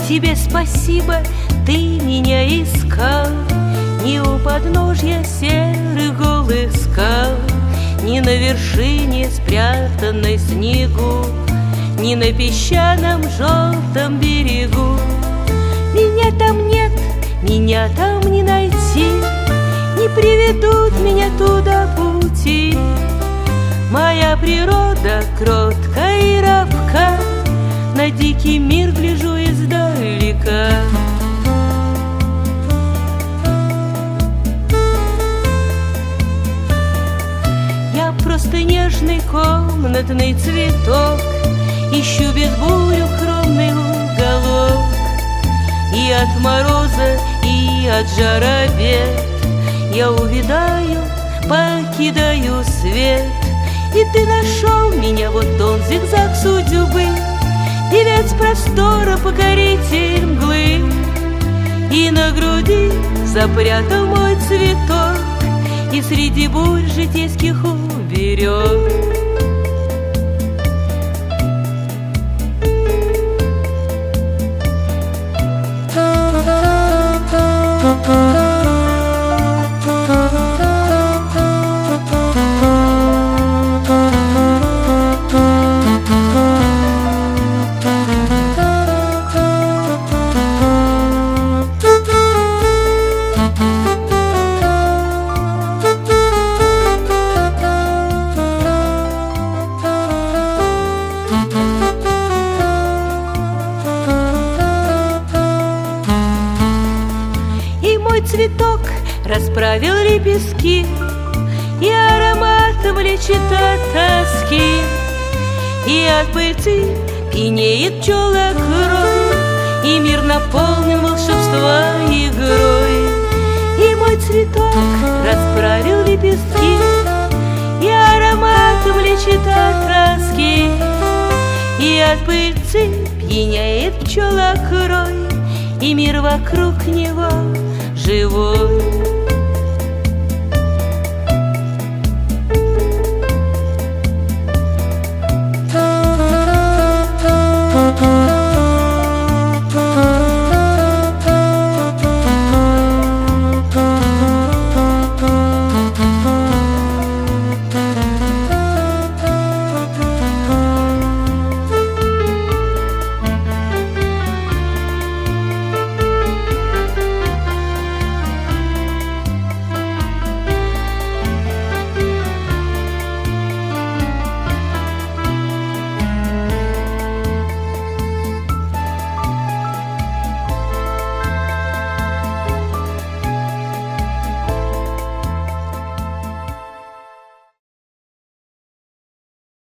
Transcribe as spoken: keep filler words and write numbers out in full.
тебе спасибо, ты меня искал не у подножья серых голых скал, не на вершине спрятанной снегу, не на песчаном желтом берегу. Меня там нет, меня там не найти, не приведут меня туда пути. Моя природа кротка и робка, на дикий мир гляжу издалека. Я просто нежный комнатный цветок, ищу без бурь укромный уголок. И от мороза, и от жара бед я увядаю, покидаю свет. И ты нашел меня, вот он, зигзаг судьбы, певец простора, покоритель мглы. И на груди запрятал мой цветок, и среди бурь житейских уберег. Цветок расправил лепестки, и ароматом лечит от тоски. И от пыльцы пьянеет пчела крой, и мир наполнен волшебства игрой. И мой цветок расправил лепестки, и ароматом лечит от тоски. И от пыльцы пьяняет пчела крой, и мир вокруг него живой.